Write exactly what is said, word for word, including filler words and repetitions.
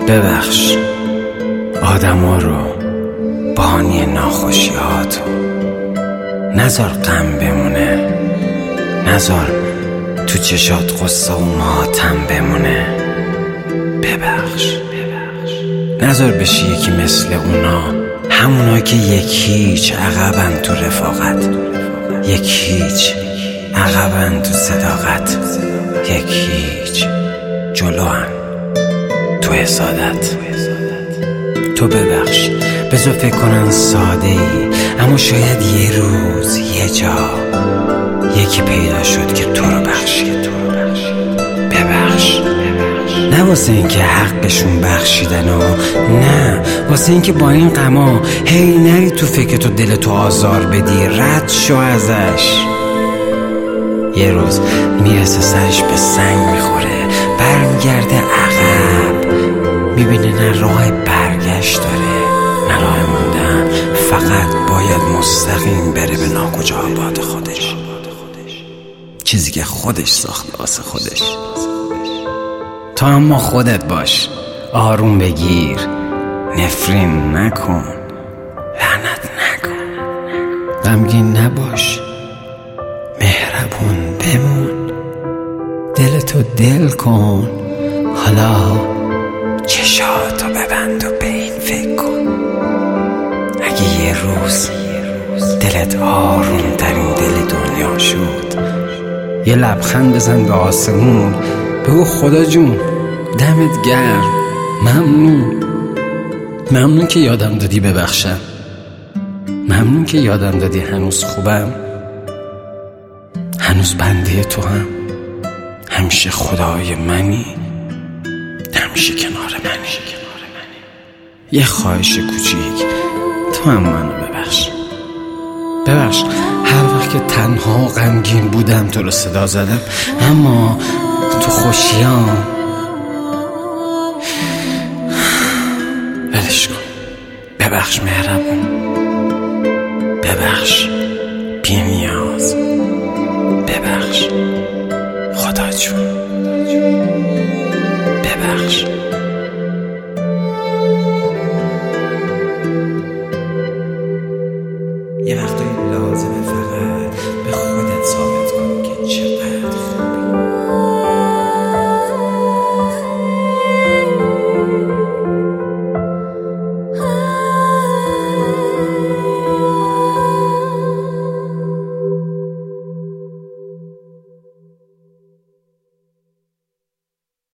ببخش آدما رو، بانی ناخوشیاتو. نذار غم بمونه، نذار تو چشات قصه و ماتم بمونه. ببخش نذار بشی یکی مثل اونا، همونایی که یک هیچ عقبن تو رفاقت، یک هیچ عقبن تو صداقت، یک هیچ جلوان تو حسادت. تو ببخش، بذار فکر کنن ساده ای، اما شاید یه روز یه جا یکی پیدا شد که تو رو بخشید. ببخش نه واسه این که حقشون بخشیدن و نه واسه این که با این غما هی نری تو فکرت و دلتو آزار بدی. رد شو ازش. یه روز میرسه سرش به سنگ میخوره، برمیگرده عقب، میبینه نه راه برگشت داره نه راه موندن، فقط باید مستقیم بره به ناکجا آباد خودش، چیزی که خودش ساخته واسه خودش. تو اما خودت باش، آروم بگیر، نفرین نکن، لعنت نکن، غمگین نباش، مهربون بمون، دلتو دل کن. حالا چشاتو ببند و به این فکر کن، اگه یه روز دلت آروم ترین دل دنیا شد، یه لبخند بزن به آسمون، بگو خدا جون دمت گرم، ممنون، ممنون که یادم دادی ببخشم، ممنون که یادم دادی هنوز خوبم، هنوز بنده تو هم، همیشه خدای منی، همیشه کنار منی. یه خواهش کوچیک، تو هم منو ببخش. ببخش هر وقت که تنها غمگین بودم تو رو صدا زدم، اما تو خوشیام ولش کن. ببخش مهربون، ببخش بی نیاز، ببخش خدا جون، ببخش.